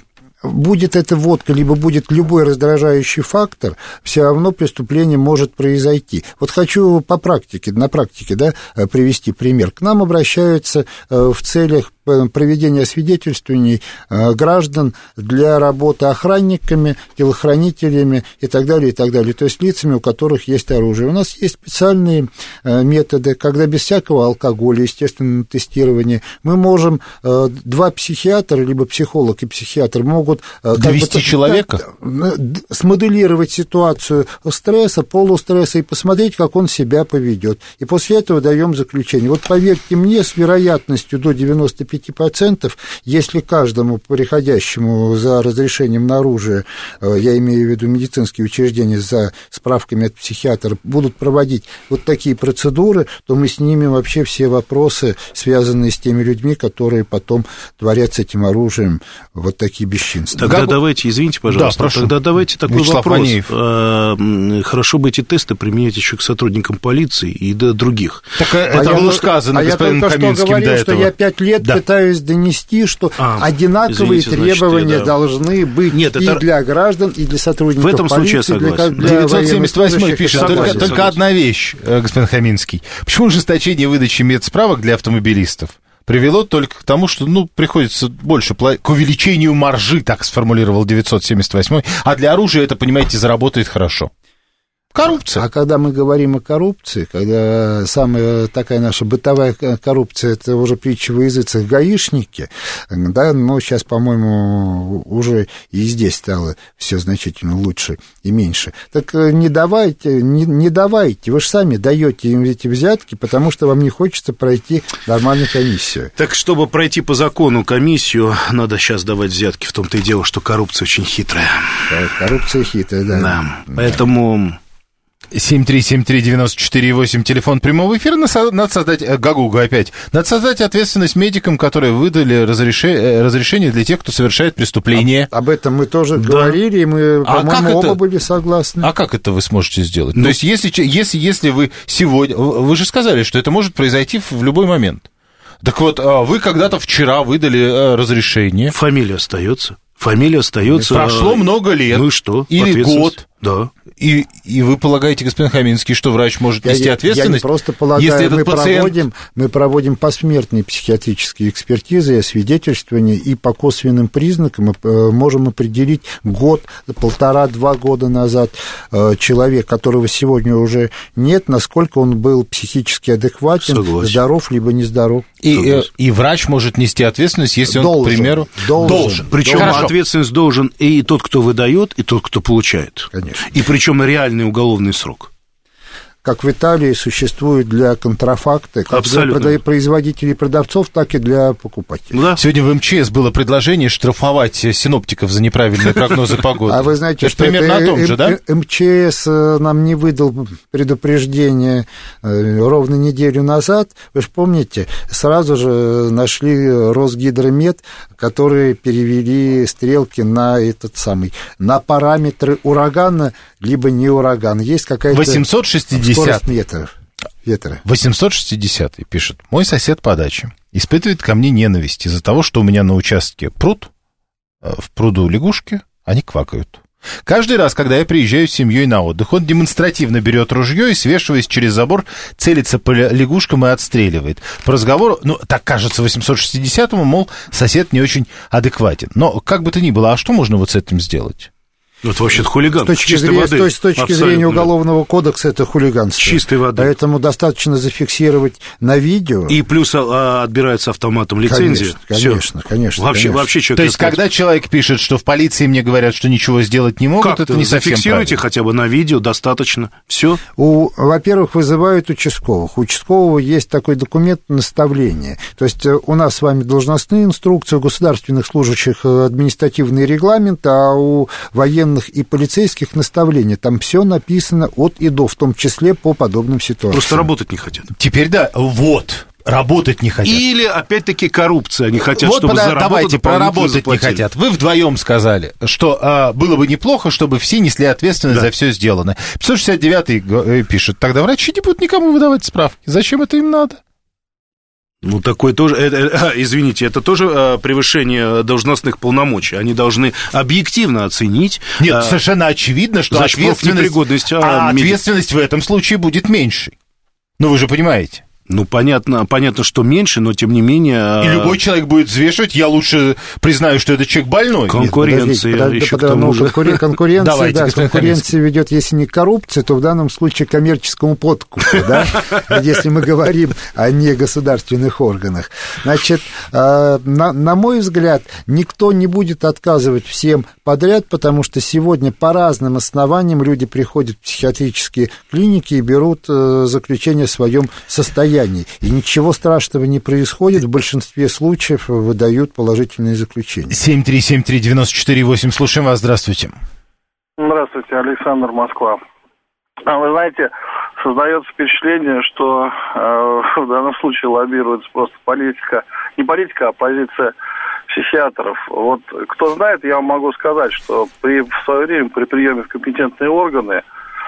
будет эта водка, либо будет любой раздражающий фактор, все равно преступление может произойти. Вот хочу по практике, на практике, да, привести пример. К нам обращаются в целях проведения освидетельствований граждан для работы охранниками, телохранителями и так далее, и так далее, то есть лицами, у которых есть оружие. У нас есть специальные методы, когда без всякого алкоголя, естественного тестирования, мы можем, два психиатра, либо психолог и психиатр могут довести бы, человека, смоделировать ситуацию стресса, полустресса и посмотреть, как он себя поведет. И после этого даем заключение. Вот поверьте мне, с вероятностью до девяносто пять процентов, если каждому приходящему за разрешением на оружие, я имею в виду медицинские учреждения, за справками от психиатра, будут проводить вот такие процедуры, то мы снимем вообще все вопросы, связанные с теми людьми, которые потом творят с этим оружием вот такие бесчинства. Тогда как... давайте, извините, пожалуйста, да, тогда давайте такой Вячеслав вопрос. Манеев. Хорошо бы эти тесты применять еще к сотрудникам полиции и до других. Так это а было я сказано а господином Каминским что говорил, до этого. Что я пять лет да. пытаюсь донести, что а, одинаковые извините, требования значит, да. должны быть Нет, и это... для граждан, и для сотрудников в этом полиции. случае я согласен. Для, для девятьсот семьдесят восьмой пишет, согласен, только, только одна вещь, господин Каминский. Почему ужесточение выдачи медсправок для автомобилистов привело только к тому, что, ну, приходится больше платить, к увеличению маржи, так сформулировал девятьсот семьдесят восьмой, а для оружия это, понимаете, заработает хорошо. Коррупция. А когда мы говорим о коррупции, когда самая такая наша бытовая коррупция, это уже притча во языцах гаишники, да, но сейчас, по-моему, уже и здесь стало все значительно лучше и меньше. Так не давайте, не, не давайте, вы же сами даете им эти взятки, потому что вам не хочется пройти нормальную комиссию. Так, чтобы пройти по закону комиссию, надо сейчас давать взятки, в том-то и дело, что коррупция очень хитрая. Коррупция хитрая, да. Да, поэтому... семь три семь три девять четыре восемь, телефон прямого эфира. Надо создать, Гагуга опять, надо создать ответственность медикам, которые выдали разрешение, разрешение для тех, кто совершает преступление. Об, об этом мы тоже да. говорили, и мы, а по-моему, оба это, были согласны. А как это вы сможете сделать? Ну, то есть, если, если, если вы сегодня... Вы же сказали, что это может произойти в любой момент. Так вот, вы когда-то вчера выдали разрешение. Фамилия остается. Фамилия остается. Прошло много лет. Ну и что? Или год. Да. И, и вы полагаете, господин Хаминский, что врач может нести я, ответственность? Я не просто полагаю, если этот мы, пациент... проводим, мы проводим посмертные психиатрические экспертизы, освидетельствования, и по косвенным признакам мы можем определить год, полтора, два года назад человек, которого сегодня уже нет, насколько он был психически адекватен, Согласен. здоров, либо нездоров. И, и врач может нести ответственность, если он, должен, к примеру, должен. должен. Причем Хорошо. ответственность должен и тот, кто выдает, и тот, кто получает. Конечно. И причем реальный уголовный срок. как в Италии, существует для контрафакта, как Абсолютно. для производителей и продавцов, так и для покупателей. Да. Сегодня в эм че эс было предложение штрафовать синоптиков за неправильные прогнозы погоды. А вы знаете, это что примерно это о том же, да? эм че эс нам не выдал предупреждение ровно неделю назад. Вы же помните, сразу же нашли Росгидромет, которые перевели стрелки на этот самый, на параметры урагана, либо не ураган. Есть какая-то восемьсот шестьдесят скорость метров. Ветра. восемьсот шестьдесят пишет. Мой сосед по даче испытывает ко мне ненависть из-за того, что у меня на участке пруд, в пруду лягушки, они квакают. Каждый раз, когда я приезжаю с семьей на отдых, он демонстративно берет ружье и, свешиваясь через забор, целится по лягушкам и отстреливает. По разговору, ну, так кажется восемьсот шестидесятому, мол, сосед не очень адекватен. Но как бы то ни было, а что можно вот с этим сделать? Ну, это вообще хулиган. С точки, чистой зрения, воды. то есть, с точки Абсолютно. зрения Уголовного кодекса это хулиганство. Чистой воды. Поэтому достаточно зафиксировать на видео. И плюс а, отбирается автоматом лицензия. Конечно, конечно, Всё. конечно. Вообще, конечно. вообще человек... То есть, когда человек пишет, что в полиции мне говорят, что ничего сделать не могут, как это не совсем зафиксируйте правильно. хотя бы на видео, достаточно. Все. У, во-первых, вызывают участковых. У участкового есть такой документ наставления. То есть у нас с вами должностные инструкции, у государственных служащих административный регламент, а у военных и полицейских наставления. Там все написано от и до, в том числе по подобным ситуациям. Просто работать не хотят. Теперь да, вот, работать не хотят. Или, опять-таки, коррупция. Они хотят, вот чтобы пода- заработать, давайте, проработать не заплатили. хотят. Вы вдвоем сказали, что а, было бы неплохо, чтобы все несли ответственность Да. за все сделанное. пятьсот шестьдесят девятый пишет, тогда врачи не будут никому выдавать справки. Зачем это им надо? Ну, такое тоже, это, это, извините, это тоже а, превышение должностных полномочий. Они должны объективно оценить. Нет, а, совершенно очевидно, что значит, ответственность, профнепригодность, а, а, медик- ответственность в этом случае будет меньшей. Ну, вы же понимаете. Ну, понятно, понятно, что меньше, но тем не менее... И любой человек будет взвешивать, я лучше признаю, что это человек больной. Конкуренция Подождите, еще подо- к тому ну, же. конкурен- конкуренция, Давайте, да, господин конкуренция ведет, если не к коррупции, то в данном случае к коммерческому подкупу, да, если мы говорим о негосударственных органах. Значит, на, на мой взгляд, никто не будет отказывать всем подряд, потому что сегодня по разным основаниям люди приходят в психиатрические клиники и берут заключение о своем состоянии. И ничего страшного не происходит, в большинстве случаев выдают положительные заключения. семь три семь три девять четыре восемь, слушаем вас, здравствуйте. Здравствуйте, Александр, Москва. А вы знаете, создается впечатление, что э, в данном случае лоббируется просто политика, не политика, а позиция психиатров. Вот кто знает, я вам могу сказать, что при, в свое время при приеме в компетентные органы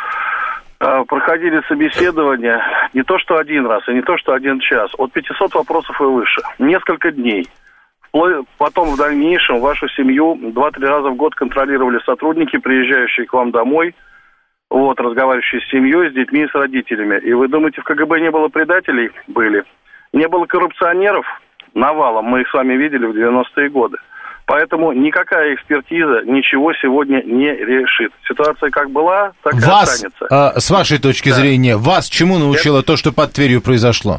э, проходили собеседования не то что один раз, и не то что один час, от пятисот вопросов и выше, несколько дней. Потом в дальнейшем вашу семью два-три раза в год контролировали сотрудники, приезжающие к вам домой, вот, разговаривающие с семьей, с детьми и с родителями. И вы думаете, в ка гэ бэ не было предателей? Были. Не было коррупционеров? Навалом. Мы их с вами видели в девяностые годы. Поэтому никакая экспертиза ничего сегодня не решит. Ситуация как была, так и Вас, останется. а, с вашей точки Да. зрения, вас чему научило то, что под Тверью произошло?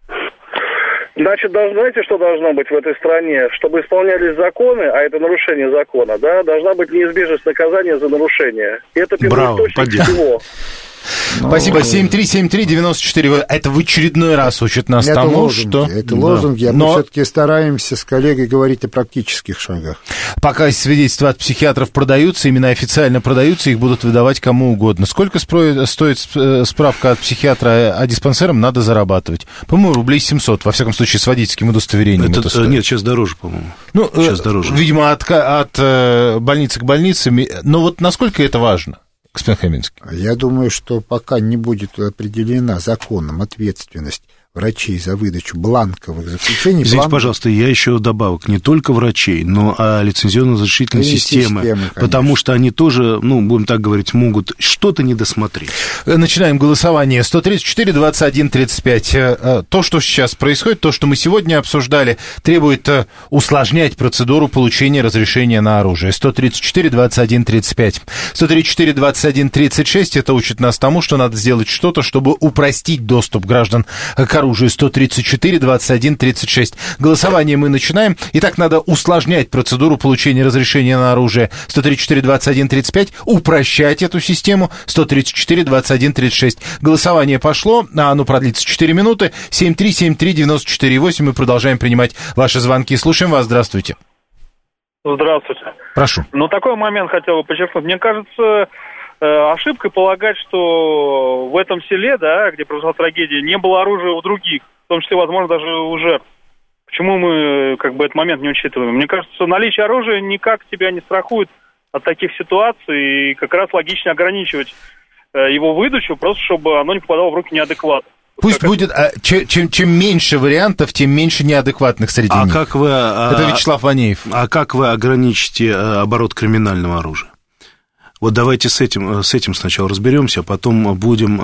Значит, знаете, что должно быть в этой стране? Чтобы исполнялись законы, а это нарушение закона, да, должна быть неизбежность наказания за нарушение. И это Браво, первоисточник поддерживаю. всего. Спасибо. семь три семь три девять четыре. Это в очередной раз учит нас Это тому, лозунги, что... это Да. лозунги, а мы Но все-таки стараемся с коллегой говорить о практических шагах. пока свидетельства от психиатров продаются, именно официально продаются, их будут выдавать кому угодно. Сколько спро- стоит сп- справка от психиатра, а диспансерам надо зарабатывать? По-моему, рублей семьсот, во всяком случае, с водительским удостоверением. Это, это стоит. нет, сейчас дороже, по-моему. Ну, сейчас э, дороже. видимо, от, ка- от э, больницы к больнице. Но вот насколько это важно, господин Хаминский? Я думаю, что пока не будет определена законом ответственность врачей за выдачу бланковых заключений... Извините, бланк... пожалуйста, я еще добавок не только врачей, но и лицензионно-разрешительной И системы, системы, потому что они тоже, ну, будем так говорить, могут что-то недосмотреть. Начинаем голосование. сто тридцать четыре двадцать один тридцать пять. То, что сейчас происходит, то, что мы сегодня обсуждали, требует усложнять процедуру получения разрешения на оружие. сто тридцать четыре двадцать один тридцать пять. сто тридцать четыре двадцать один тридцать шесть. Это учит нас тому, что надо сделать что-то, чтобы упростить доступ граждан к оружию. оружию сто тридцать четыре двадцать один тридцать шесть. Голосование мы начинаем. Итак, надо усложнять процедуру получения разрешения на оружие сто тридцать четыре двадцать один тридцать пять, упрощать эту систему сто тридцать четыре двадцать один тридцать шесть. Голосование пошло, а оно продлится четыре минуты. семь три семь три девять четыре восемь. Мы продолжаем принимать ваши звонки. Слушаем вас. Здравствуйте. Здравствуйте. Прошу. Ну, такой момент хотел бы подчеркнуть. Мне кажется, ошибкой полагать, что в этом селе, да, где произошла трагедия, не было оружия у других, в том числе, возможно, даже у жертв. Почему мы, как бы, этот момент не учитываем? Мне кажется, наличие оружия никак тебя не страхует от таких ситуаций, и как раз логично ограничивать его выдачу, просто чтобы оно не попадало в руки неадекватных. Пусть как будет, а, чем, чем, чем меньше вариантов, тем меньше неадекватных среди а них. Как вы, Это Вячеслав Ванеев. А как вы ограничите оборот криминального оружия? Вот давайте с этим, с этим сначала разберемся, а потом будем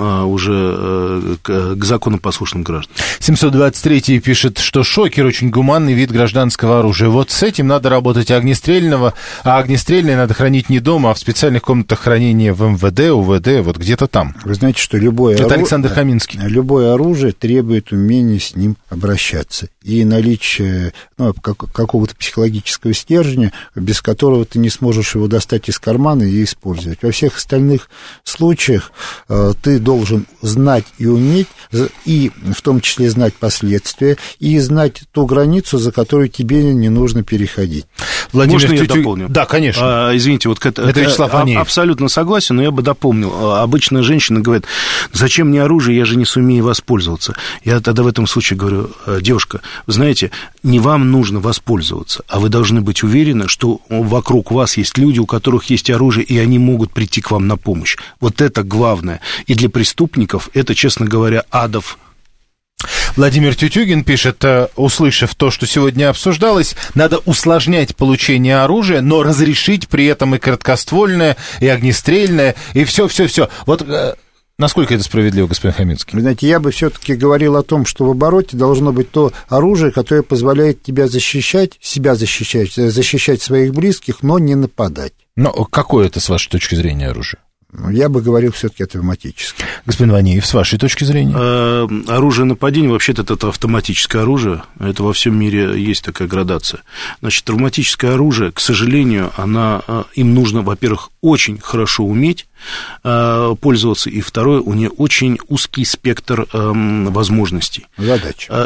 уже к, к законопослушным гражданам. семьсот двадцать три пишет, что шокер очень гуманный вид гражданского оружия. Вот с этим надо работать огнестрельного, а огнестрельное надо хранить не дома, а в специальных комнатах хранения в эм вэ дэ, у вэ дэ, вот где-то там. Вы знаете, что любое, Это оружие, Александр Хаминский. Любое оружие требует умения с ним обращаться. И наличие ну, какого-то психологического стержня, без которого ты не сможешь его достать из кармана и использовать. Во всех остальных случаях э, ты должен знать и уметь, и в том числе знать последствия, и знать ту границу, за которую тебе не нужно переходить. Владимир, можно я Тютю... дополню? Да, конечно. А, извините, вот это, это Вячеслав Ванеев. Абсолютно согласен, но я бы дополнил. Обычно женщина говорит, зачем мне оружие, я же не сумею воспользоваться. Я тогда в этом случае говорю, девушка, знаете, не вам нужно воспользоваться, а вы должны быть уверены, что вокруг вас есть люди, у которых есть оружие, и они могут прийти к вам на помощь. Вот это главное. И для преступников это, честно говоря, адов. Владимир Тютюгин пишет, услышав то, что сегодня обсуждалось, надо усложнять получение оружия, но разрешить при этом и короткоствольное, и огнестрельное, и все-все-все. Вот насколько это справедливо, господин Хаминский? Вы знаете, я бы все-таки говорил о том, что в обороте должно быть то оружие, которое позволяет тебя защищать, себя защищать, защищать своих близких, но не нападать. Но какое это, с вашей точки зрения, оружие? Я бы говорил все-таки автоматически. Господин Ванеев, с вашей точки зрения? Оружие нападения, вообще-то, это автоматическое оружие. Это во всем мире есть такая градация. Значит, травматическое оружие, к сожалению, она, им нужно, во-первых, очень хорошо уметь пользоваться, и второе, у нее очень узкий спектр возможностей. Задача.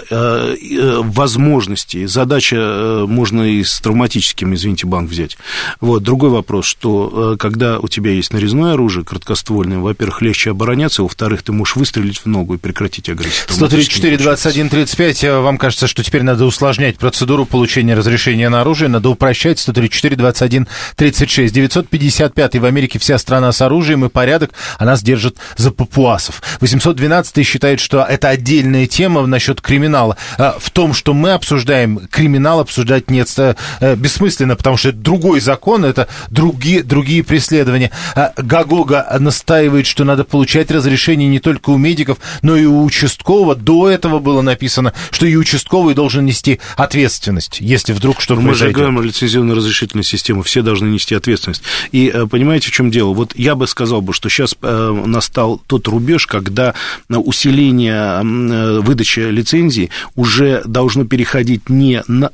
Возможностей. Задача можно и с травматическим, извините, банк взять. Вот. Другой вопрос, что когда у тебя есть нарезное оружие, короткоствольное, во-первых, легче обороняться, во-вторых, ты можешь выстрелить в ногу и прекратить агрессию. сто тридцать четыре двадцать один тридцать пять. Вам кажется, что теперь надо усложнять процедуру получения разрешения на оружие, надо упрощать. Сто тридцать четыре двадцать один тридцать шесть. девятьсот пятьдесят пятый. В Америке вся страна с оружием и порядок, а нас держат за папуасов. восемьсот двенадцатый считает, что это отдельная тема насчет криминала. В том, что мы обсуждаем, криминал обсуждать нет, бессмысленно, потому что это другой закон, это другие, другие преследования. Гагога настаивает, что надо получать разрешение не только у медиков, но и у участкового. До этого было написано, что и участковый должен нести ответственность, если вдруг что-то мы произойдет. Мы же говорим о лицензионной разрешительной системе, все должны нести ответственность. И понимаете, в чем дело? Вот я бы сказал бы, что сейчас настал тот рубеж, когда усиление выдачи лицензий уже должно переходить не на,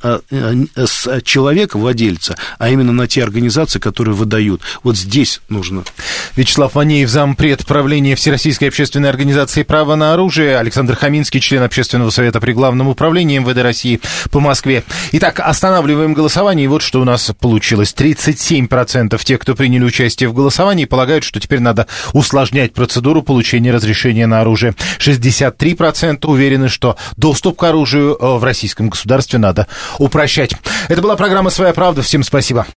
с человека, владельца, а именно на те организации, которые выдают. Вот здесь нужно. Вячеслав Ванеев, зампред правления Всероссийской общественной организации «Право на оружие», Александр Хаминский, член Общественного совета при Главном управлении эм вэ дэ России по Москве. Итак, останавливаем голосование, и вот что у нас получилось. тридцать семь процентов тех, кто приняли участие в голосовании, полагают, что теперь надо усложнять процедуру получения разрешения на оружие. шестьдесят три процента уверены, что доступ к оружию в российском государстве надо упрощать. Это была программа «Своя правда». Всем спасибо.